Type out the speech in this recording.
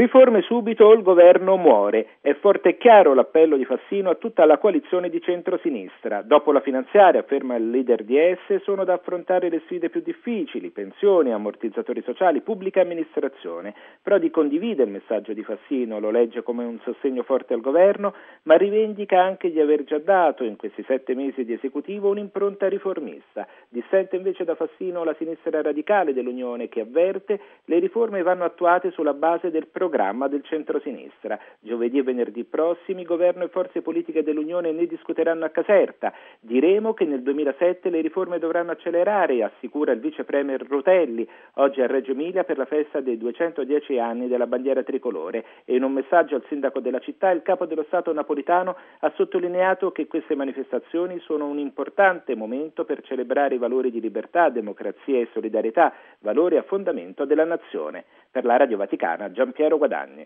Riforme subito o il governo muore. È forte e chiaro l'appello di Fassino a tutta la coalizione di centrosinistra. Dopo la finanziaria, afferma il leader di esse, sono da affrontare le sfide più difficili: pensioni, ammortizzatori sociali, pubblica amministrazione. Prodi condivide il messaggio di Fassino, lo legge come un sostegno forte al governo, ma rivendica anche di aver già dato in questi 7 mesi di esecutivo un'impronta riformista. Dissente invece da Fassino la sinistra radicale dell'Unione, che avverte le riforme vanno attuate sulla base del programma del centrosinistra. Giovedì e venerdì prossimi governo e forze politiche dell'Unione ne discuteranno a Caserta. Diremo che nel 2007 le riforme dovranno accelerare, assicura il vice premier Rutelli oggi a Reggio Emilia per la festa dei 210 anni della bandiera tricolore, e in un messaggio al sindaco della città il capo dello Stato napolitano ha sottolineato che queste manifestazioni sono un importante momento per celebrare i valori di libertà, democrazia e solidarietà, valori a fondamento della nazione. Per la Radio Vaticana, Giampiero Guadagni.